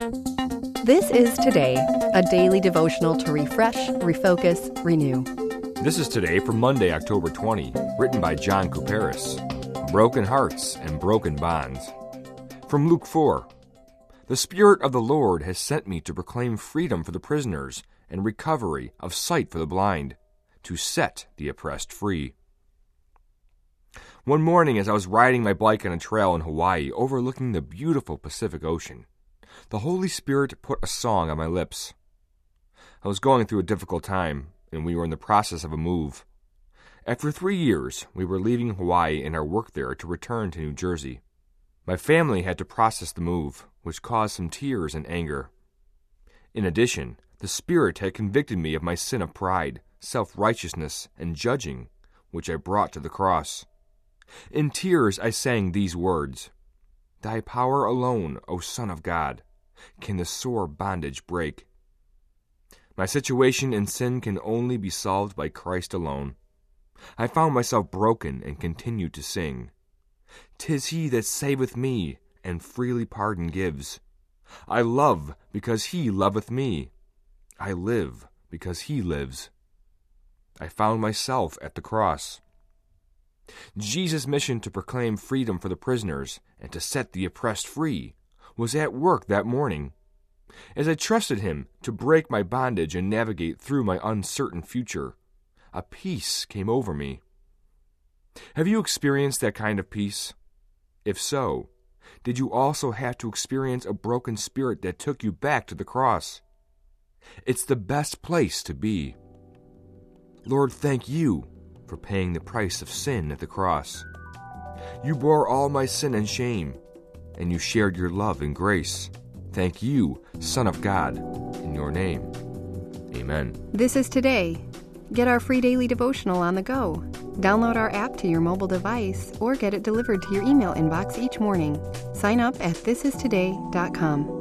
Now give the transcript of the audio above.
This is Today, a daily devotional to refresh, refocus, renew. This is Today for Monday, October 20, written by John Couperus. Broken hearts and broken bonds. From Luke 4. The Spirit of the Lord has sent me to proclaim freedom for the prisoners and recovery of sight for the blind, to set the oppressed free. One morning as I was riding my bike on a trail in Hawaii overlooking the beautiful Pacific Ocean, the Holy Spirit put a song on my lips. I was going through a difficult time, and we were in the process of a move. After 3 years, we were leaving Hawaii and our work there to return to New Jersey. My family had to process the move, which caused some tears and anger. In addition, the Spirit had convicted me of my sin of pride, self-righteousness, and judging, which I brought to the cross. In tears I sang these words, "Thy power alone, O Son of God, can the sore bondage break." My situation and sin can only be solved by Christ alone. I found myself broken and continued to sing. "'Tis he that saveth me, and freely pardon gives. I love because he loveth me. I live because he lives." I found myself at the cross. Jesus' mission to proclaim freedom for the prisoners and to set the oppressed free was at work that morning. As I trusted him to break my bondage and navigate through my uncertain future, a peace came over me. Have you experienced that kind of peace? If so, did you also have to experience a broken spirit that took you back to the cross? It's the best place to be. Lord, thank you for paying the price of sin at the cross. You bore all my sin and shame, and you shared your love and grace. Thank you, Son of God, in your name. Amen. This is Today. Get our free daily devotional on the go. Download our app to your mobile device or get it delivered to your email inbox each morning. Sign up at thisistoday.com.